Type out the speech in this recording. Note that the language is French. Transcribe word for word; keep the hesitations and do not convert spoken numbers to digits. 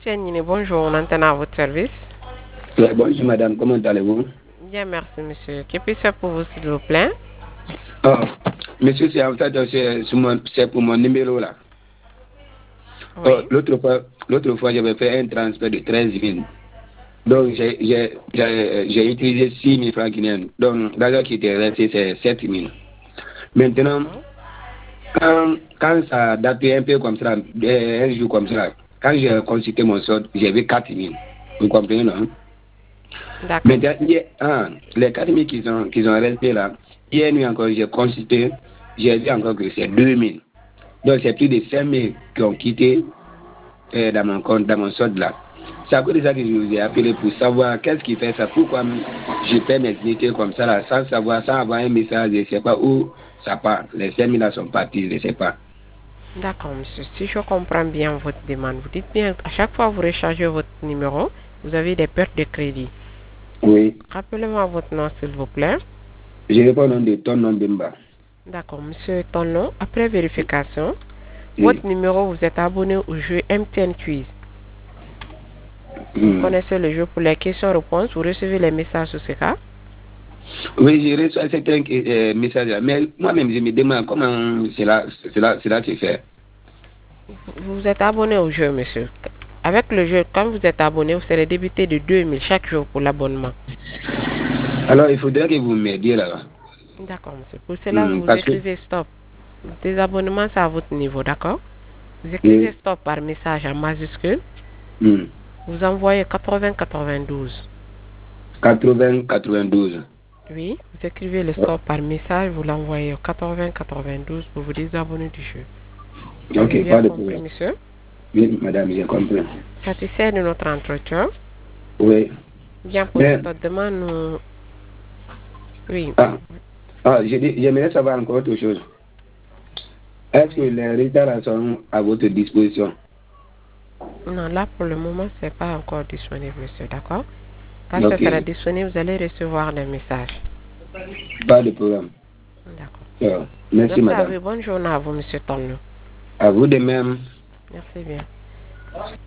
Tiens, bonjour, on entend à votre service. Oui, bonjour madame, comment allez-vous? Bien, merci monsieur. Que puis-je faire pour vous, s'il vous plaît? Oh, monsieur, c'est en fait c'est sur mon- c'est pour mon numéro là. Oh, Oui. l'autre fois, l'autre fois, j'avais fait un transfert de treize mille. Donc, j'ai j'ai- j'ai- j'ai utilisé six mille francs guinéens. Donc, l'argent qui était resté, c'est sept mille. Maintenant, D'accord. quand, quand ça a daté un peu comme ça, euh, un jour comme ça, quand j'ai consulté mon solde, j'ai vu quatre mille. Vous comprenez, non? D'accord, Maintenant, monsieur. hier, ah, les quatre mille qui sont, qui sont restés là, hier nuit encore, j'ai consulté, j'ai vu encore que c'est deux mille. Donc, c'est plus de cinq mille qui ont quitté euh, dans mon compte, dans mon solde là. C'est à cause de ça que je vous ai appelé pour savoir qu'est-ce qui fait ça, pourquoi je fais mes unités comme ça là, sans savoir, sans avoir un message, je ne sais pas où ça part. Les cinq mille là sont partis, je ne sais pas. D'accord, monsieur. Si je comprends bien votre demande, vous dites bien, à chaque fois que vous rechargez votre numéro, vous avez des pertes de crédit. Oui, Rappelez-moi votre nom, s'il vous plaît. je réponds au nom de ton nom Bimba. D'accord, monsieur, ton nom. Après vérification, Oui. votre numéro, vous êtes abonné au jeu M T N Quiz. Vous Hmm. connaissez le jeu pour les questions-réponses, vous recevez les messages sur ce cas. Oui, j'ai reçu certains euh, messages là, mais moi-même je me demande comment cela, cela, cela se fait. Vous êtes abonné au jeu, monsieur. Avec le jeu, quand vous êtes abonné, vous serez débité de deux mille chaque jour pour l'abonnement. Alors, il faudrait que vous m'aidiez là. D'accord, monsieur. Pour cela, Hmm, vous parce que, écrivez stop. Désabonnement, c'est à votre niveau, d'accord? Vous écrivez oui, stop par message en majuscule. hmm, Vous envoyez quatre-vingts quatre-vingt-douze. quatre-vingts quatre-vingt-douze. Oui, vous écrivez le stop par message, vous l'envoyez au quatre-vingts quatre-vingt-douze pour vous désabonner du jeu. Vous avez Ok, bien pas de compris, problème. monsieur? Oui, madame, j'ai compris. Satisfait de notre entretien. Oui. Bien pour Mais, cette demande, nous... Oui. ah, ah, j'ai dit- j'aimerais savoir encore autre chose. Est-ce que Oui. les résultats là sont à votre disposition? Non, là, pour le moment, c'est pas encore disponible, monsieur, d'accord? Quand ce Ok, sera disponible, vous allez recevoir des messages. pas de problème. D'accord. Ah, merci, Merci à madame. vous. Bonne journée à vous, monsieur Tonno. À vous de même. Merci bien.